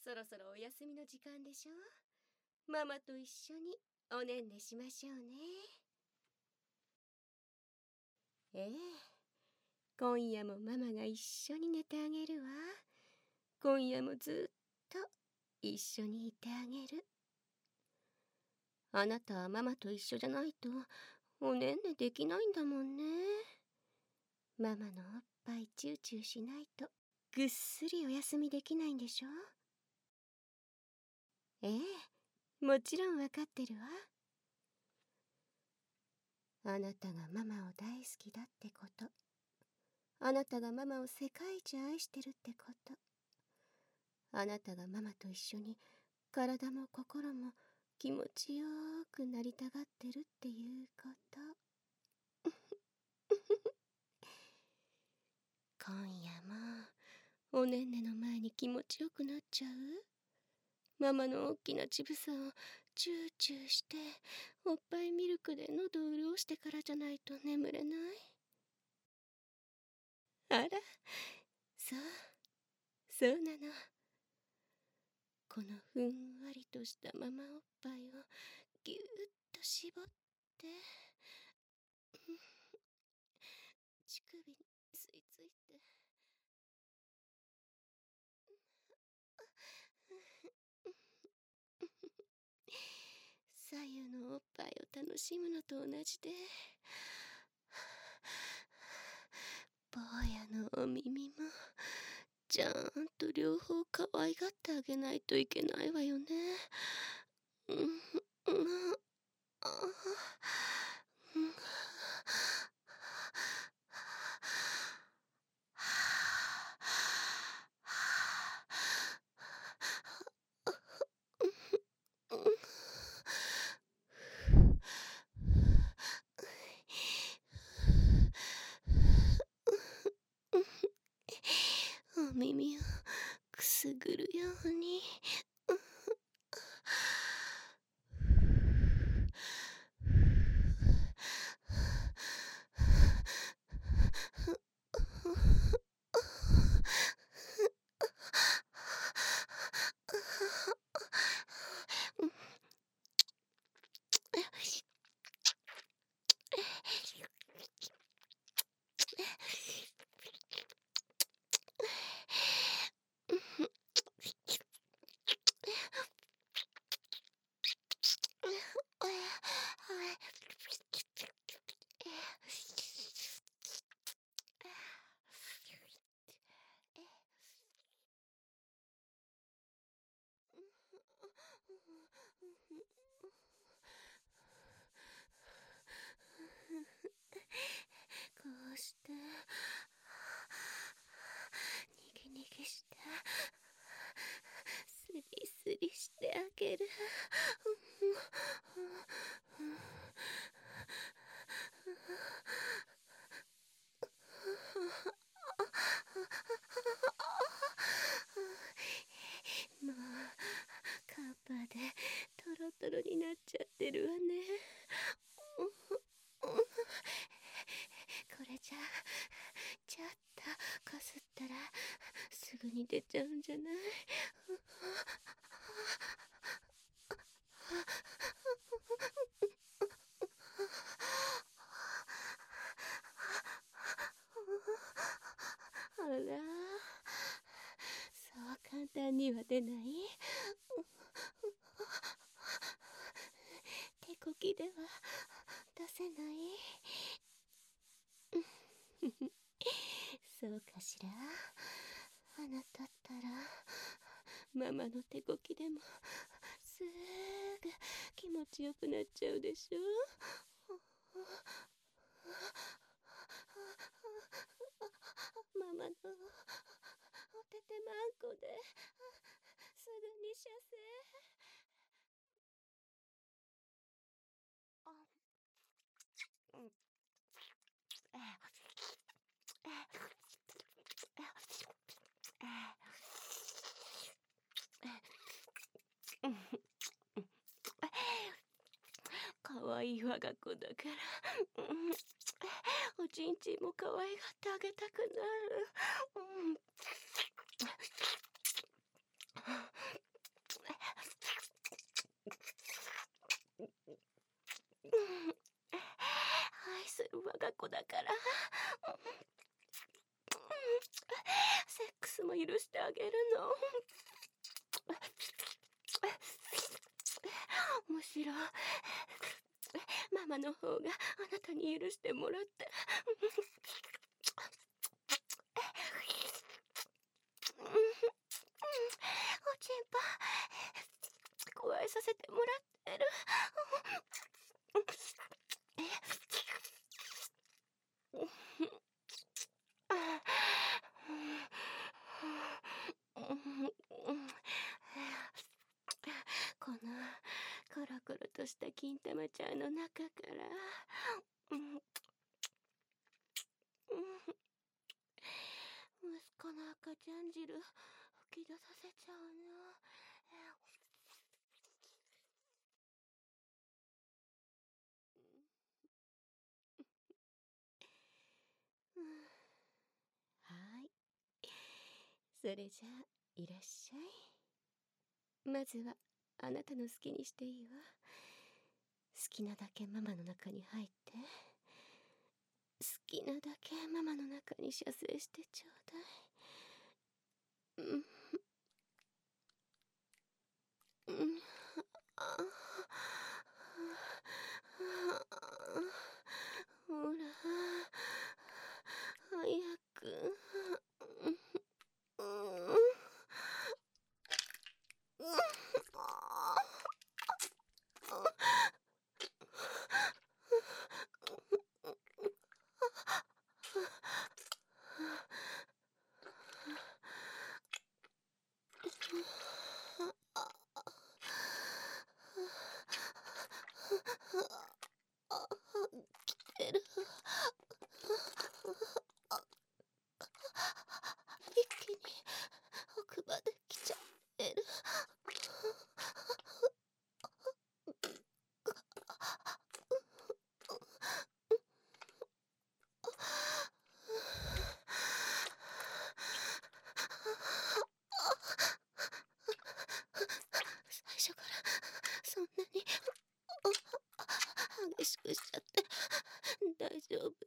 そろそろお休みの時間でしょ。ママと一緒におねんねしましょうね。ええ、今夜もママが一緒に寝てあげるわ。今夜もずっと一緒にいてあげる。あなたはママと一緒じゃないとおねんねできないんだもんね。ママのおっぱいチューチューしないとぐっすりお休みできないんでしょ。ええ、もちろんわかってるわ。あなたがママを大好きだってこと、あなたがママを世界一愛してるってこと、あなたがママと一緒に体も心も気持ちよくなりたがってるっていうこと。今夜もおねんねの前に気持ちよくなっちゃう？ママの大きな乳房をチューチューしておっぱいミルクで喉を潤してからじゃないと眠れない？あら、そうそうなの。このふんわりとしたママおっぱいをぎゅーっと絞って乳首に吸い付いて左右のおっぱいを楽しむのと同じで、坊やのお耳もちゃんと両方可愛がってあげないといけないわよね。お耳をくすぐるように。こうしてにぎにぎしてスリスリしてあげる。もうカッパでトロトロになっちゃってるわね。これじゃちょっとこすったらすぐに出ちゃうんじゃない？あら、そう簡単には出ない？手こきでは出せない？そうかしら。あなたったらママの手こきでもすぐ気持ちよくなっちゃうでしょ。ママのおててまんこですぐに射精。かわいい我が子だから、おちんちんもかわいがってあげたくなる。 スも許してあげるの。むしろママの方があなたに許してもらって。おちんぱ加えさせてもらってる。このコロコロとした金玉ちゃんの中から息子の赤ちゃん汁吹き出させちゃうの。はい、それじゃあいらっしゃい。まずはあなたの好きにしていいわ。好きなだけママの中に入って、好きなだけママの中に射精してちょうだい。ほら早く。来てる。一気に奥まで来ちゃってる。最初からそんなに激しくしちゃって大丈夫？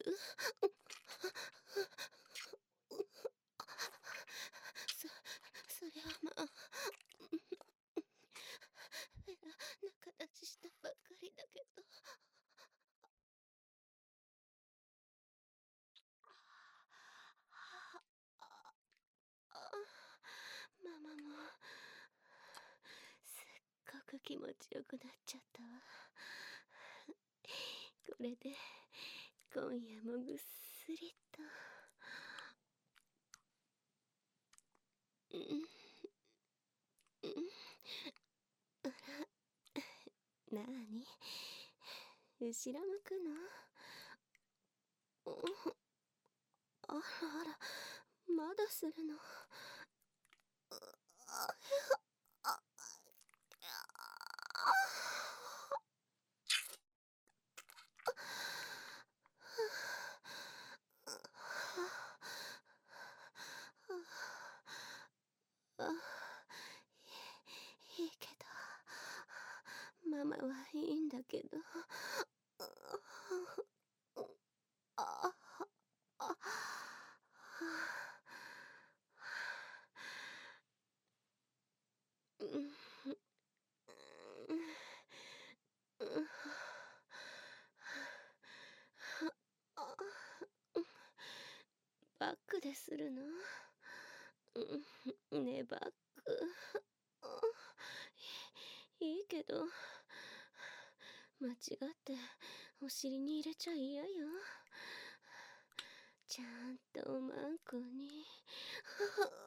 そりゃまあフェラ仲立ちしたばっかりだけど。ママもすっごく気持ちよくなっちゃったわ。これで今夜もぐっすりと。あら、なに後ろ向くの？あらあら、まだするの？いいけど、ママはいいんだけど。バックでするの？ねえバック。いいけど間違ってお尻に入れちゃ嫌よ。ちゃんとおまんこに。